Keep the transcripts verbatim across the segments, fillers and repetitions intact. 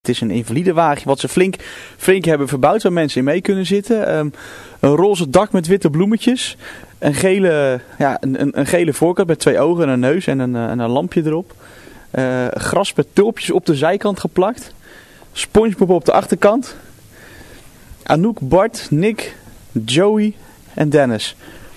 Het is een invalidewagen wat ze flink, flink hebben verbouwd waar mensen in mee kunnen zitten. Um, een roze dak met witte bloemetjes. Een gele, ja, een, een, een gele voorkant met twee ogen en een neus en een, en een lampje erop. Uh, gras met tulpjes op de zijkant geplakt. SpongeBob op de achterkant. Anouk, Bart, Nick, Joey en Dennis.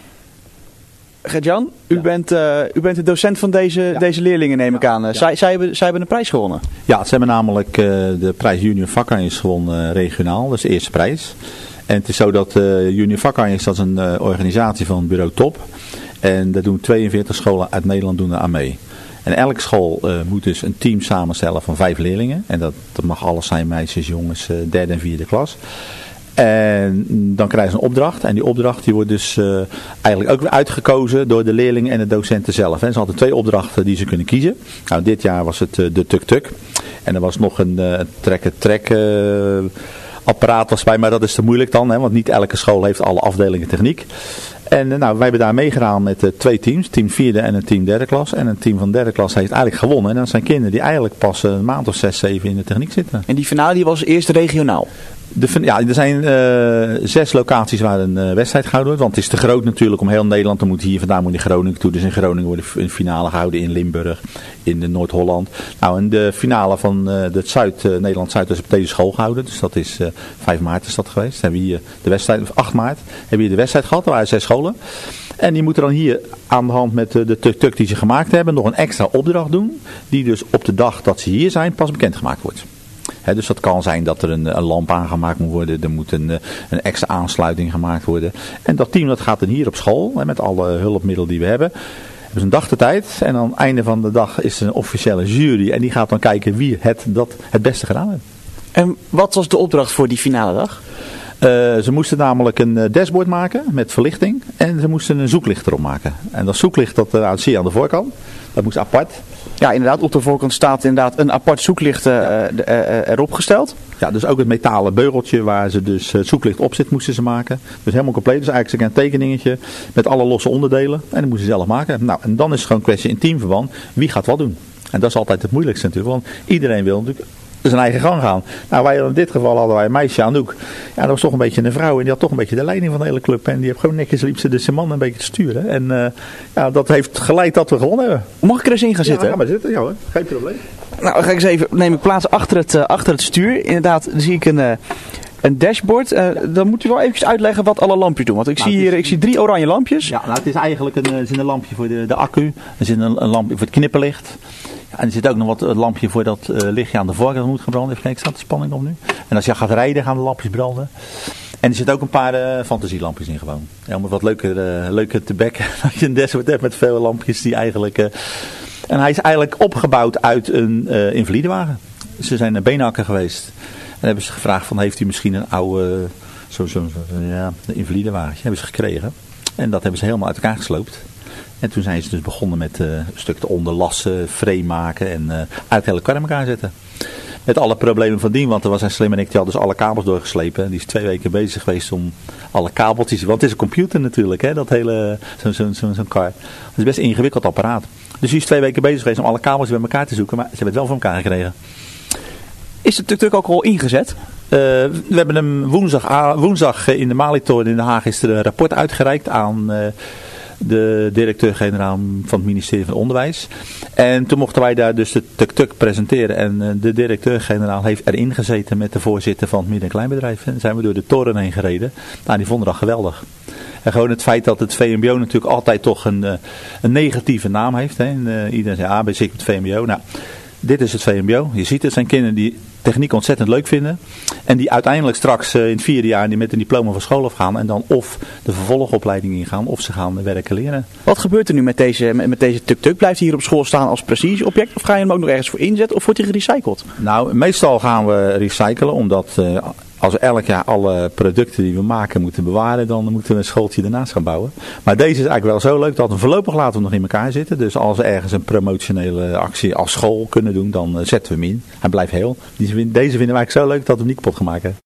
Gert-Jan, u, ja. bent, uh, u bent de docent van deze, ja. deze leerlingen, neem ik ja. aan. Ja. Zij, zij, hebben, zij hebben een prijs gewonnen. Ja, ze hebben namelijk uh, de prijs Junior Vakkanjes gewonnen uh, regionaal. Dat is de eerste prijs. En het is zo dat uh, Junior Vakkanjes, dat is een uh, organisatie van bureau Top. En daar doen tweeënveertig scholen uit Nederland doen er aan mee. En elke school uh, moet dus een team samenstellen van vijf leerlingen. En dat, dat mag alles zijn, meisjes, jongens, uh, derde en vierde klas. En dan krijgen ze een opdracht. En die opdracht die wordt dus uh, eigenlijk ook weer uitgekozen door de leerlingen en de docenten zelf. Hè. Ze hadden twee opdrachten die ze kunnen kiezen. Nou, dit jaar was het uh, de tuk-tuk. En er was nog een uh, trekken-trek uh, apparaat was bij, maar dat is te moeilijk dan. Hè, want niet elke school heeft alle afdelingen techniek. En uh, nou, wij hebben daar meegedaan met uh, twee teams. Team vierde en een team derde klas. En een team van derde klas heeft eigenlijk gewonnen. En dat zijn kinderen die eigenlijk pas een maand of zes, zeven in de techniek zitten. En die finale die was eerst regionaal? De, ja, er zijn uh, zes locaties waar een uh, wedstrijd gehouden wordt. Want het is te groot natuurlijk om heel Nederland. Dan moet hier vandaan moet in Groningen toe. Dus in Groningen wordt een finale gehouden, in Limburg, in de Noord-Holland. Nou, en de finale van uh, de Zuid, uh, Nederland-Zuid is op deze school gehouden. Dus dat is uh, vijf maart is dat geweest. Hebben we hier de wedstrijd, of acht maart hebben we hier de wedstrijd gehad. Er waren zes scholen. En die moeten dan hier aan de hand met de, de tuk-tuk die ze gemaakt hebben nog een extra opdracht doen. Die dus op de dag dat ze hier zijn pas bekendgemaakt wordt. He, dus dat kan zijn dat er een, een lamp aangemaakt moet worden. Er moet een, een extra aansluiting gemaakt worden. En dat team dat gaat dan hier op school. He, met alle hulpmiddelen die we hebben. Hebben ze een dag de tijd. En aan het einde van de dag is er een officiële jury. En die gaat dan kijken wie het, dat het beste gedaan heeft. En wat was de opdracht voor die finale dag? Uh, ze moesten namelijk een dashboard maken met verlichting. En ze moesten een zoeklicht erop maken. En dat zoeklicht dat, uh, zie je aan de voorkant. Dat moest apart. Ja, inderdaad. Op de voorkant staat inderdaad een apart zoeklicht uh, ja. uh, uh, erop gesteld. Ja, dus ook het metalen beugeltje waar ze dus het zoeklicht op zit moesten ze maken. Dus helemaal compleet. Dus eigenlijk een tekeningetje met alle losse onderdelen. En dat moesten ze zelf maken. Nou, en dan is het gewoon een kwestie in teamverband. Wie gaat wat doen? En dat is altijd het moeilijkste natuurlijk. Want iedereen wil natuurlijk zijn eigen gang gaan. Nou, wij in dit geval hadden wij een meisje, Anouk. Ja, dat was toch een beetje een vrouw. En die had toch een beetje de leiding van de hele club. En die heeft gewoon netjes liep ze de man een beetje te sturen. En uh, ja, dat heeft geleid dat we gewonnen hebben. Mag ik er eens in gaan zitten? Ja, ga maar zitten. Ja hoor, geen probleem. Nou, dan ga ik eens even, neem ik plaats achter het, uh, achter het stuur. Inderdaad, dan zie ik een... Uh, Een dashboard, uh, dan moet u wel eventjes uitleggen wat alle lampjes doen. Want ik nou, zie hier is, ik zie drie oranje lampjes. Ja, nou het is eigenlijk een, er zit een lampje voor de, de accu. Er zit een, een lampje voor het knipperlicht. Ja, en er zit ook nog wat een lampje voor dat uh, lichtje aan de voorkant dat moet gaan branden. Even kijken, staat de spanning op nu. En als je gaat rijden gaan de lampjes branden. En er zitten ook een paar uh, fantasielampjes in gewoon. Ja, om het wat leuker, uh, leuker te bekken. Dat je een dashboard hebt met veel lampjes die eigenlijk... Uh, en hij is eigenlijk opgebouwd uit een uh, invalidewagen. Ze zijn naar Beenhakker geweest. En hebben ze gevraagd van, heeft u misschien een oude, zo'n zo, zo, ja, invalidewagentje, hebben ze gekregen. En dat hebben ze helemaal uit elkaar gesloopt. En toen zijn ze dus begonnen met uh, een stuk te onderlassen, frame maken en uh, uit hele kar in elkaar zetten. Met alle problemen van dien, want er was een slimmerik die had dus alle kabels doorgeslepen. Die is twee weken bezig geweest om alle kabeltjes, want het is een computer natuurlijk, hè, dat hele, zo'n zo, zo, zo'n kar. Het is best een ingewikkeld apparaat. Dus die is twee weken bezig geweest om alle kabels bij elkaar te zoeken, maar ze hebben het wel voor elkaar gekregen. Is de tuk-tuk ook al ingezet? Uh, we hebben hem woensdag, woensdag in de Malietoren in Den Haag is er een rapport uitgereikt aan uh, de directeur-generaal van het ministerie van Onderwijs. En toen mochten wij daar dus de tuk-tuk presenteren. En uh, de directeur-generaal heeft erin gezeten met de voorzitter van het midden- en kleinbedrijf. En zijn we door de toren heen gereden. Nou, die vonden dat geweldig. En gewoon het feit dat het V M B O natuurlijk altijd toch een, uh, een negatieve naam heeft. Hè. En, uh, iedereen zegt, ah, ben ik het V M B O? Nou... Dit is het V M B O. Je ziet het zijn kinderen die techniek ontzettend leuk vinden. En die uiteindelijk straks uh, in het vierde jaar die met een diploma van school afgaan. En dan of de vervolgopleiding ingaan of ze gaan werken leren. Wat gebeurt er nu met deze, met, met deze tuk-tuk? Blijft hij hier op school staan als prestigieobject? Of ga je hem ook nog ergens voor inzetten? Of wordt hij gerecycled? Nou, meestal gaan we recyclen. Omdat uh, als we elk jaar alle producten die we maken moeten bewaren. Dan moeten we een schooltje ernaast gaan bouwen. Maar deze is eigenlijk wel zo leuk dat we voorlopig laten we nog in elkaar zitten. Dus als we ergens een promotionele actie als school kunnen doen. Dan uh, zetten we hem in. Hij blijft heel. Deze vinden wij eigenlijk zo leuk dat we hem niet kapot gaan maken.